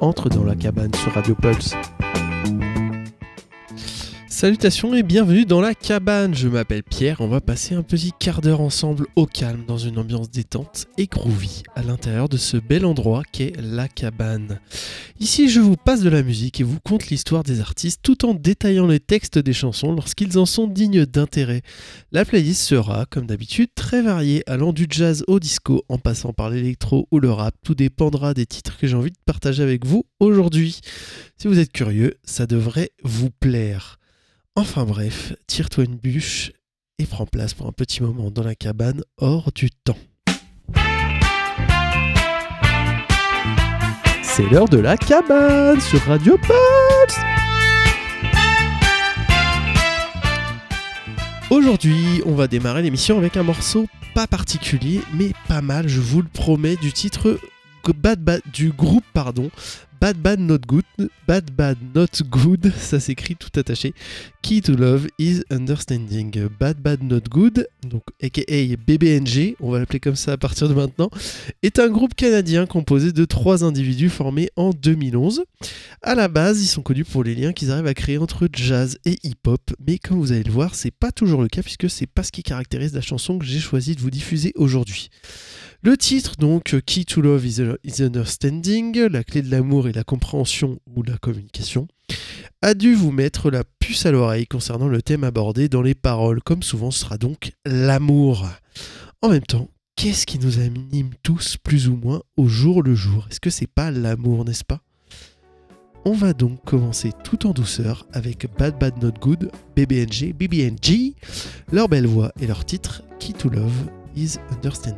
entre dans la cabane sur Radio Pulse. Salutations et bienvenue dans la cabane, je m'appelle Pierre, on va passer un petit quart d'heure ensemble au calme dans une ambiance détente et groovy à l'intérieur de ce bel endroit qu'est la cabane. Ici je vous passe de la musique et vous conte l'histoire des artistes tout en détaillant les textes des chansons lorsqu'ils en sont dignes d'intérêt. La playlist sera, comme d'habitude, très variée, allant du jazz au disco en passant par l'électro ou le rap, tout dépendra des titres que j'ai envie de partager avec vous aujourd'hui. Si vous êtes curieux, ça devrait vous plaire. Enfin bref, tire-toi une bûche et prends place pour un petit moment dans la cabane hors du temps. C'est l'heure de la cabane sur Radio Pulse. Aujourd'hui, on va démarrer l'émission avec un morceau pas particulier, mais pas mal, je vous le promets, du titre du groupe Bad Bad Not Good, ça s'écrit tout attaché. Key to Love is Understanding. Bad Bad Not Good, donc aka BBNG, on va l'appeler comme ça à partir de maintenant, est un groupe canadien composé de 3 individus formés en 2011. À la base, ils sont connus pour les liens qu'ils arrivent à créer entre jazz et hip-hop, mais comme vous allez le voir, c'est pas toujours le cas puisque c'est pas ce qui caractérise la chanson que j'ai choisi de vous diffuser aujourd'hui. Le titre, donc, Key to Love is Understanding, la clé de l'amour et la compréhension ou la communication, a dû vous mettre la puce à l'oreille concernant le thème abordé dans les paroles, comme souvent ce sera donc l'amour. En même temps, qu'est-ce qui nous anime tous plus ou moins au jour le jour ? Est-ce que c'est pas l'amour, n'est-ce pas ? On va donc commencer tout en douceur avec Bad Bad Not Good, BBNG, leur belle voix et leur titre, Key to Love is Understanding.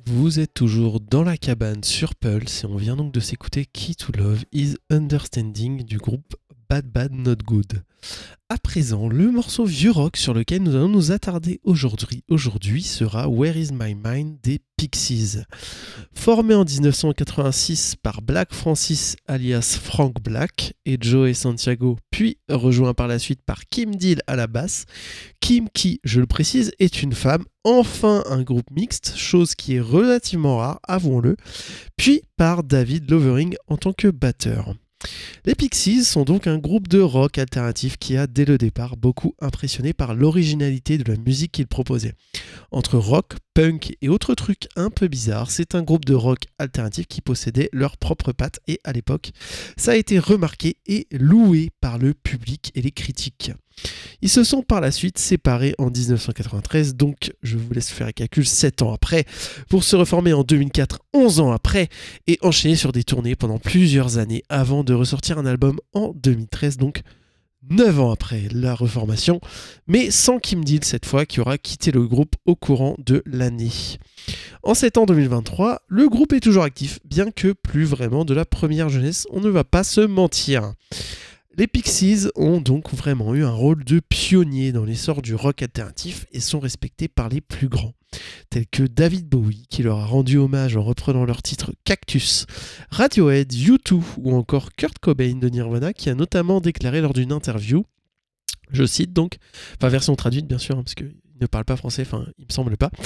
Vous êtes toujours dans la cabane sur Pulse et on vient donc de s'écouter Key to Love is Understanding du groupe Bad Bad Not Good. À présent, le morceau vieux rock sur lequel nous allons nous attarder aujourd'hui sera Where Is My Mind des Pixies. Formé en 1986 par Black Francis alias Frank Black et Joey Santiago, puis rejoint par la suite par Kim Deal à la basse, Kim qui, je le précise, est une femme, enfin un groupe mixte, chose qui est relativement rare, avouons-le, puis par David Lovering en tant que batteur. Les Pixies sont donc un groupe de rock alternatif qui a dès le départ beaucoup impressionné par l'originalité de la musique qu'ils proposaient. Entre rock, punk et autres trucs un peu bizarres, c'est un groupe de rock alternatif qui possédait leurs propres pattes et à l'époque, ça a été remarqué et loué par le public et les critiques. Ils se sont par la suite séparés en 1993, donc je vous laisse faire un calcul 7 ans après, pour se reformer en 2004, 11 ans après, et enchaîner sur des tournées pendant plusieurs années avant de ressortir un album en 2013, donc 9 ans après la reformation, mais sans Kim Deal cette fois, qui aura quitté le groupe au courant de l'année. En cet an 2023, le groupe est toujours actif, bien que plus vraiment de la première jeunesse, on ne va pas se mentir. Les Pixies ont donc vraiment eu un rôle de pionnier dans l'essor du rock alternatif et sont respectés par les plus grands, tels que David Bowie qui leur a rendu hommage en reprenant leur titre Cactus, Radiohead, U2 ou encore Kurt Cobain de Nirvana qui a notamment déclaré lors d'une interview, je cite donc, enfin version traduite bien sûr, parce qu'il ne parle pas français, enfin il me semble pas.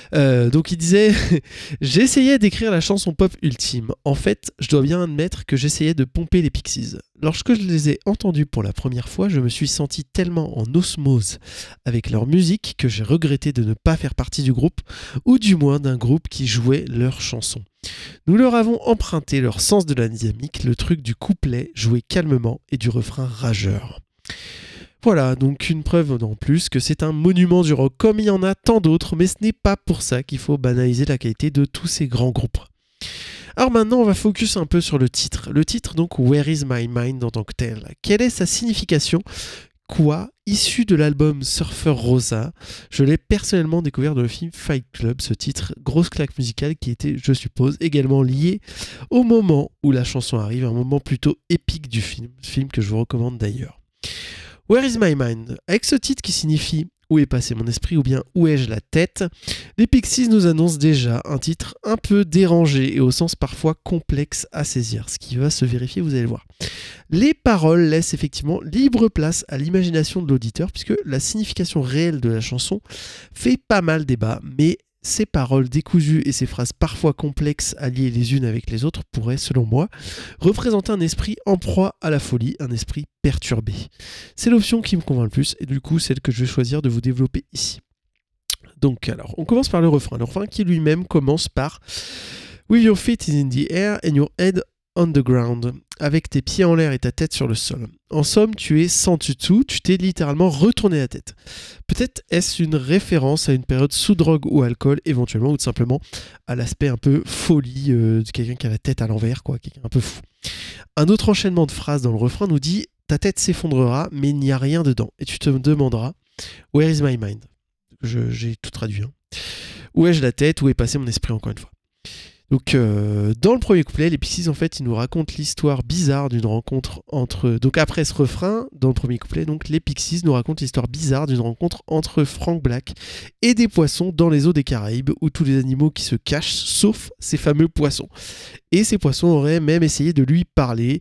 Donc il disait « J'essayais d'écrire la chanson pop ultime. En fait, je dois bien admettre que j'essayais de pomper les Pixies. Lorsque je les ai entendus pour la première fois, je me suis senti tellement en osmose avec leur musique que j'ai regretté de ne pas faire partie du groupe, ou du moins d'un groupe qui jouait leurs chansons. Nous leur avons emprunté leur sens de la dynamique, le truc du couplet joué calmement et du refrain rageur. » Voilà, donc une preuve en plus que c'est un monument du rock, comme il y en a tant d'autres, mais ce n'est pas pour ça qu'il faut banaliser la qualité de tous ces grands groupes. Alors maintenant, on va focus un peu sur le titre. Le titre, donc, Where Is My Mind en tant que tel. Quelle est sa signification ? Quoi ? Issu de l'album Surfer Rosa, je l'ai personnellement découvert dans le film Fight Club, ce titre, grosse claque musicale qui était, je suppose, également lié au moment où la chanson arrive, un moment plutôt épique du film que je vous recommande d'ailleurs. Where is my mind ? Avec ce titre qui signifie où est passé mon esprit ou bien où ai-je la tête, les Pixies nous annoncent déjà un titre un peu dérangé et au sens parfois complexe à saisir, ce qui va se vérifier, vous allez le voir. Les paroles laissent effectivement libre place à l'imagination de l'auditeur puisque la signification réelle de la chanson fait pas mal débat, mais ces paroles décousues et ces phrases parfois complexes à lier les unes avec les autres pourraient, selon moi, représenter un esprit en proie à la folie, un esprit perturbé. C'est l'option qui me convainc le plus et du coup celle que je vais choisir de vous développer ici. Donc alors, on commence par le refrain. Le refrain qui lui-même commence par « With your feet in the air and your head on the ground » avec tes pieds en l'air et ta tête sur le sol. En somme, tu es sans tutu, tu t'es littéralement retourné la tête. Peut-être est-ce une référence à une période sous drogue ou alcool, éventuellement, ou tout simplement à l'aspect un peu folie de quelqu'un qui a la tête à l'envers, quoi, quelqu'un un peu fou. Un autre enchaînement de phrases dans le refrain nous dit « Ta tête s'effondrera, mais il n'y a rien dedans. » Et tu te demanderas « Where is my mind ?» J'ai tout traduit. Hein. Où ai-je la tête ? Où est passé mon esprit, encore une fois ? Donc, dans le premier couplet, les Pixies, en fait, ils nous racontent l'histoire bizarre d'une rencontre entre... Donc, après ce refrain, dans le premier couplet, donc, les Pixies nous racontent l'histoire bizarre d'une rencontre entre Frank Black et des poissons dans les eaux des Caraïbes, où tous les animaux qui se cachent, sauf ces fameux poissons. Et ces poissons auraient même essayé de lui parler.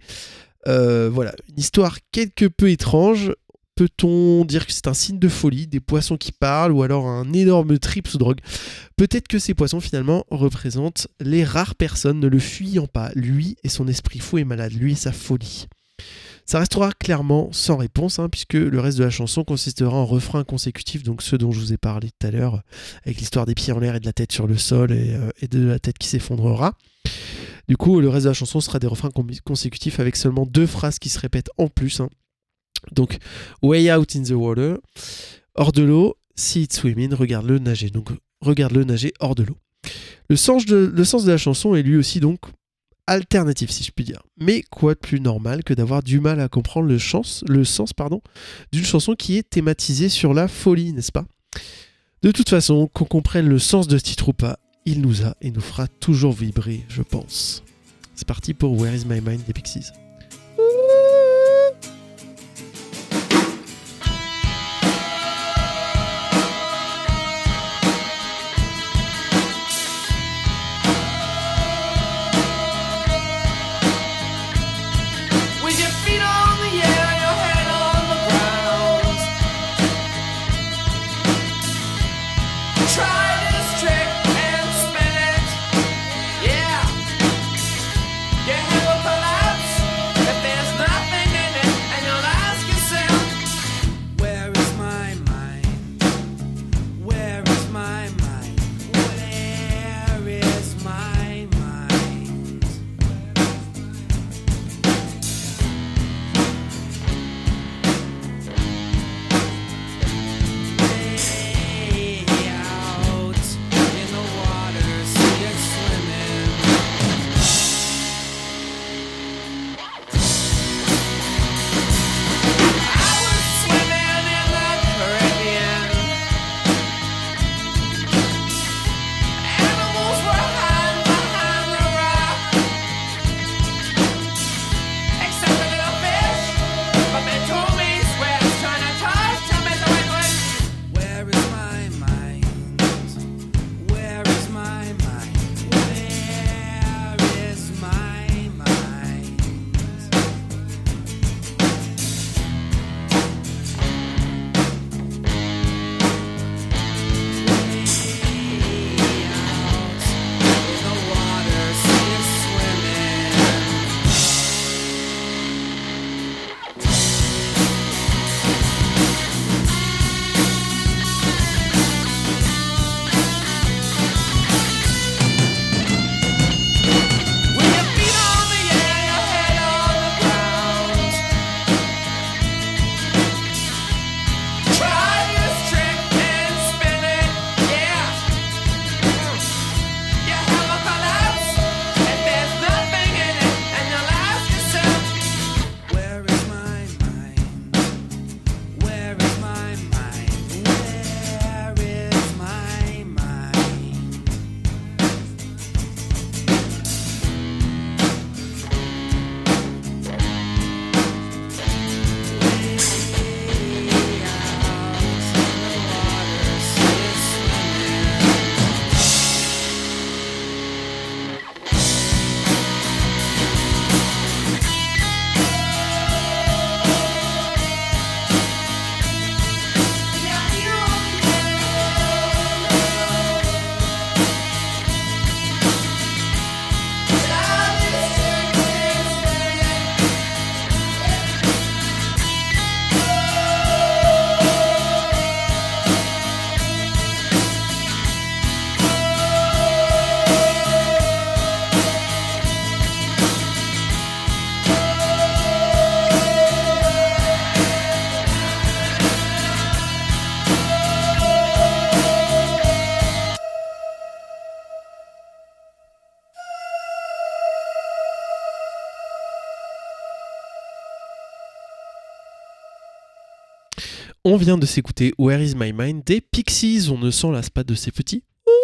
Voilà, une histoire quelque peu étrange. Peut-on dire que c'est un signe de folie, des poissons qui parlent, ou alors un énorme trip sous drogue ? Peut-être que ces poissons finalement représentent les rares personnes ne le fuyant pas, lui et son esprit fou et malade, lui et sa folie. Ça restera clairement sans réponse, hein, puisque le reste de la chanson consistera en refrains consécutifs, donc ceux dont je vous ai parlé tout à l'heure, avec l'histoire des pieds en l'air et de la tête sur le sol, et de la tête qui s'effondrera. Du coup, le reste de la chanson sera des refrains consécutifs avec seulement 2 phrases qui se répètent en plus, hein. Donc, way out in the water, hors de l'eau, see it swimming, regarde-le nager. Donc, regarde-le nager hors de l'eau. Le sens de la chanson est lui aussi donc alternatif, si je puis dire. Mais quoi de plus normal que d'avoir du mal à comprendre le sens d'une chanson qui est thématisée sur la folie, n'est-ce pas ? De toute façon, qu'on comprenne le sens de ce titre ou pas, il nous a et nous fera toujours vibrer, je pense. C'est parti pour Where Is My Mind des Pixies. On vient de s'écouter Where Is My Mind des Pixies. On ne s'en lasse pas de ces petits.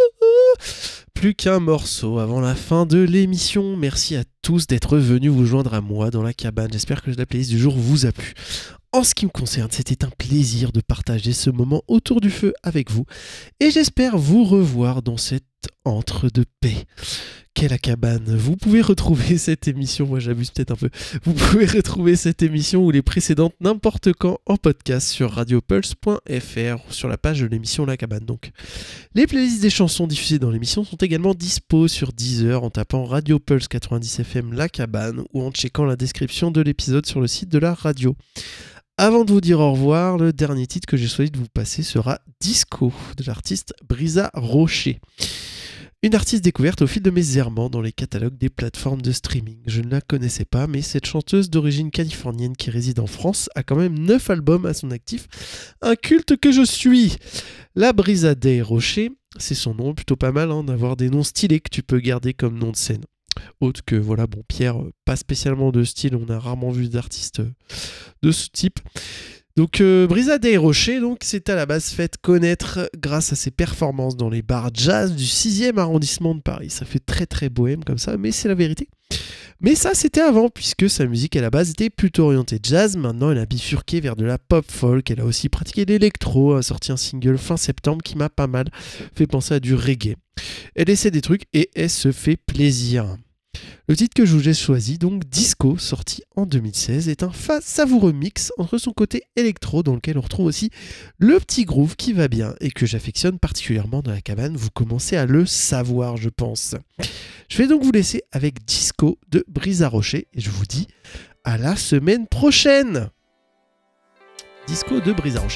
Plus qu'un morceau avant la fin de l'émission. Merci à tous d'être venus vous joindre à moi dans la cabane. J'espère que la playlist du jour vous a plu. En ce qui me concerne, c'était un plaisir de partager ce moment autour du feu avec vous. Et j'espère vous revoir dans cette antre de paix qu'est la cabane. Vous pouvez retrouver cette émission, moi j'abuse peut-être un peu, vous pouvez retrouver cette émission ou les précédentes n'importe quand en podcast sur radiopulse.fr sur la page de l'émission La Cabane. Donc, les playlists des chansons diffusées dans l'émission sont également dispo sur Deezer en tapant Radio Pulse 90 FM La Cabane ou en checkant la description de l'épisode sur le site de la radio. Avant de vous dire au revoir, le dernier titre que j'ai choisi de vous passer sera Disco de l'artiste Brisa Rocher. Une artiste découverte au fil de mes errements dans les catalogues des plateformes de streaming. Je ne la connaissais pas, mais cette chanteuse d'origine californienne qui réside en France a quand même 9 albums à son actif. Un culte que je suis. La Brisa des Rocher, c'est son nom, plutôt pas mal d'avoir des noms stylés que tu peux garder comme nom de scène. Autre que, voilà, bon, Pierre, pas spécialement de style, on a rarement vu d'artistes de ce type. Donc Brisa des Rochers, donc, c'est à la base fait connaître grâce à ses performances dans les bars jazz du 6e arrondissement de Paris. Ça fait très très bohème comme ça, mais c'est la vérité. Mais ça, c'était avant, puisque sa musique à la base était plutôt orientée jazz. Maintenant, elle a bifurqué vers de la pop folk. Elle a aussi pratiqué l'électro, a sorti un single fin septembre qui m'a pas mal fait penser à du reggae. Elle essaie des trucs et elle se fait plaisir. Le titre que je vous ai choisi, donc Disco, sorti en 2016, est un savoureux mix entre son côté électro, dans lequel on retrouve aussi le petit groove qui va bien et que j'affectionne particulièrement dans la cabane. Vous commencez à le savoir, je pense. Je vais donc vous laisser avec Disco de Brisa Rocher et je vous dis à la semaine prochaine. Disco de Brisa Rocher.